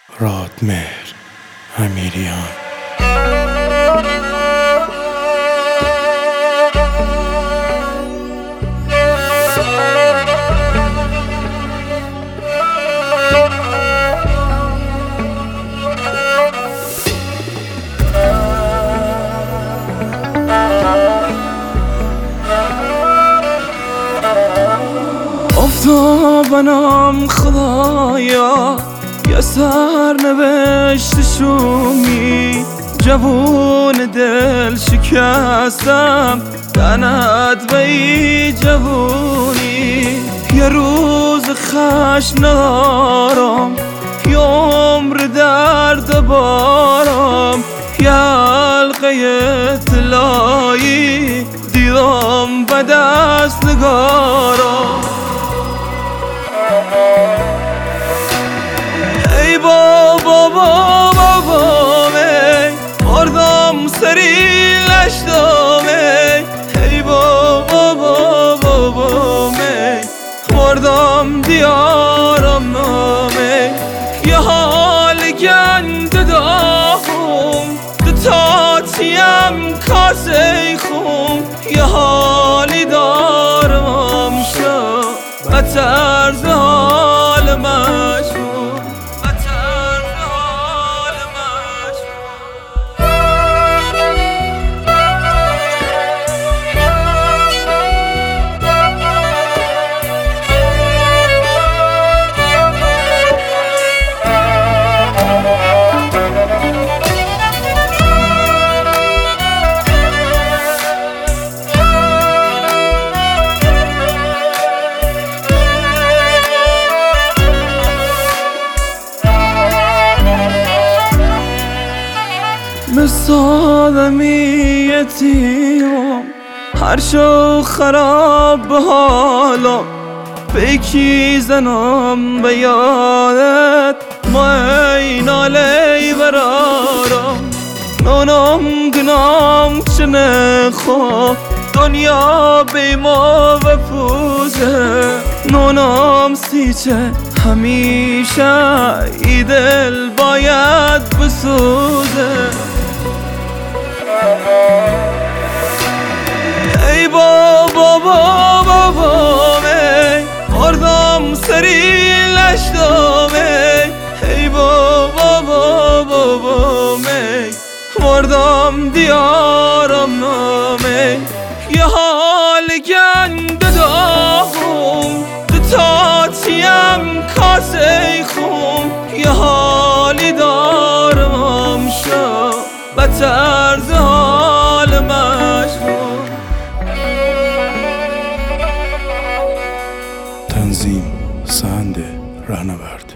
رادمهر امیریان. افتابنم خدایا یه سرنوشت شومی، جوون دل شکستم تنت به ای جوونی. یه روز خشم ندارم، یه عمر درد بارم، یه حلقه طلایی دیدم به دست نگارم. ای بابا بابا می مردم سری لشتم، ای بابا بابا می مردم دیارم نامه. یه حال گند داهم دو تاتیم کاسه خون، یه حالی دارم شو به طرز حال مشهور. مثال یتیمم هر شو خراب به حالم، بکی زنم به یادت ما این ناله برارم. نونم گنام چه نخوا دنیا بی ما و پوزه، نونم سیچه همیشه ای دل باید بسوزه. ای بابا بابا می مردم سری لشتم، ای بابا بابا می مردم دیارم نامه. یه حال گند داهم دو تاتیم کاسه خون، یه حالی دارم شو به طرز حال مشهور. تنظیم سند رهنورد.